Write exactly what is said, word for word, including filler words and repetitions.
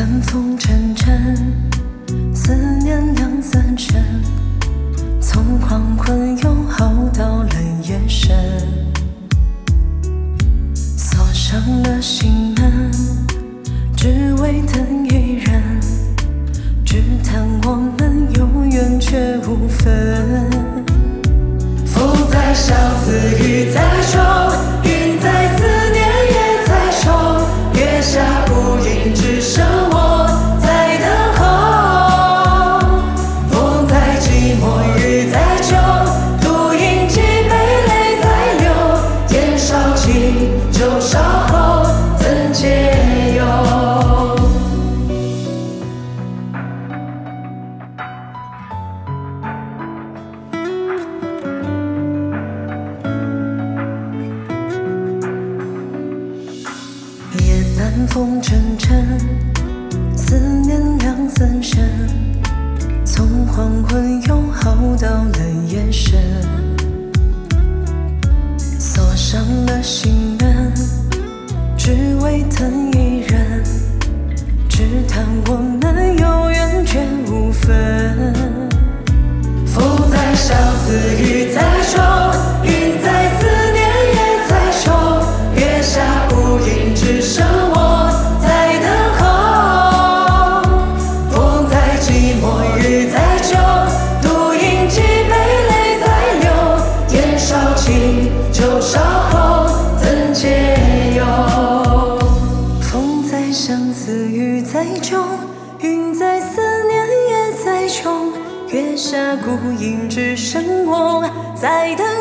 淡风沉沉，思念两三声，从黄昏又耗到了夜深。锁上了心门，只为等一人，只叹我们有缘却无分。风在相思，雨在愁，云在思念也在愁，月下孤影只剩我在等候。风在寂寞，雨在酒，独饮几杯泪在流，烟烧尽酒烧后怎解忧？夜淡风沉沉，思念两三声，从黄昏又耗到了夜深。锁上了心门，只为等一人，只叹我们有缘却无分。风在相思，雨在愁，云在思念也在愁，月下孤影只剩我在等候。风在寂寞，雨在酒，独饮几杯泪在流，烟烧尽酒烧后怎解忧？风在相思，雨在酒，云在思念也在愁，月下孤影只剩我在等